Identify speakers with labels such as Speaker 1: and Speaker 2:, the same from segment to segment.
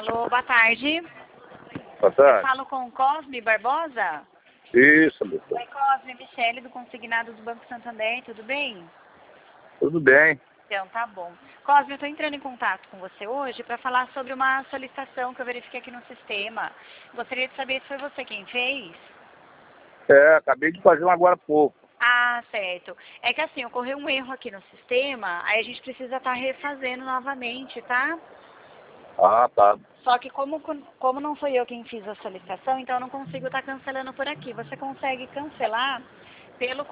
Speaker 1: Alô, boa tarde.
Speaker 2: Boa
Speaker 1: Eu
Speaker 2: tarde.
Speaker 1: falo com o Cosme Barbosa.
Speaker 2: Isso, doutor.
Speaker 1: Oi, Cosme, Michele do Consignado do Banco Santander, tudo bem?
Speaker 2: Tudo bem.
Speaker 1: Então, tá bom. Cosme, eu estou entrando em contato com você hoje para falar sobre uma solicitação que eu verifiquei aqui no sistema. Gostaria de saber se foi você quem fez.
Speaker 2: Acabei de fazer um agora há pouco.
Speaker 1: Ah, certo. É que assim, ocorreu um erro aqui no sistema, aí a gente precisa estar refazendo novamente, tá?
Speaker 2: Ah, tá.
Speaker 1: Só que como não foi eu quem fiz a solicitação, então eu não consigo estar cancelando por aqui. Você consegue cancelar pelo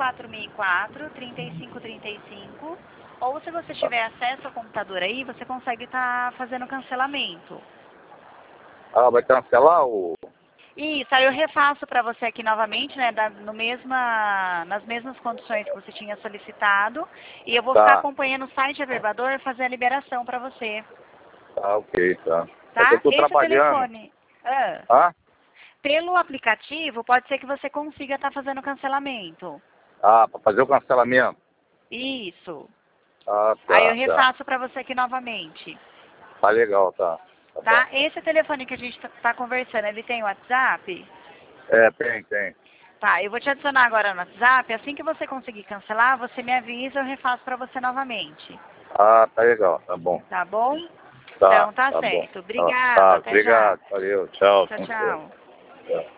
Speaker 1: 4004-3535, ou se você tiver acesso ao computador aí, você consegue estar fazendo cancelamento.
Speaker 2: Ah, vai cancelar o...
Speaker 1: Isso, aí eu refaço para você aqui novamente, né, nas mesmas condições que você tinha solicitado, e eu vou ficar
Speaker 2: Tá.
Speaker 1: acompanhando o site Averbador e fazer a liberação para você,
Speaker 2: Tá, ok, tá. É que eu
Speaker 1: tá?
Speaker 2: tô
Speaker 1: Esse
Speaker 2: trabalhando.
Speaker 1: telefone... Ah.
Speaker 2: Ah?
Speaker 1: Pelo aplicativo, pode ser que você consiga estar fazendo cancelamento.
Speaker 2: Ah, para fazer o cancelamento.
Speaker 1: Isso.
Speaker 2: Ah,
Speaker 1: Aí eu
Speaker 2: tá, tá.
Speaker 1: refaço para você aqui novamente.
Speaker 2: Tá legal, tá. Tá bom.
Speaker 1: Tá? Esse telefone que a gente tá conversando, ele tem WhatsApp?
Speaker 2: Tem.
Speaker 1: Tá, eu vou te adicionar agora no WhatsApp. Assim que você conseguir cancelar, você me avisa, eu refaço para você novamente.
Speaker 2: Ah, tá legal, tá bom.
Speaker 1: Tá bom?
Speaker 2: Tá,
Speaker 1: Então tá
Speaker 2: tá bom.
Speaker 1: certo.
Speaker 2: Tá,
Speaker 1: Obrigado,
Speaker 2: tá,
Speaker 1: até já.
Speaker 2: obrigado. Valeu, tchau.
Speaker 1: Tchau,
Speaker 2: Com licença.
Speaker 1: tchau.
Speaker 2: Tchau.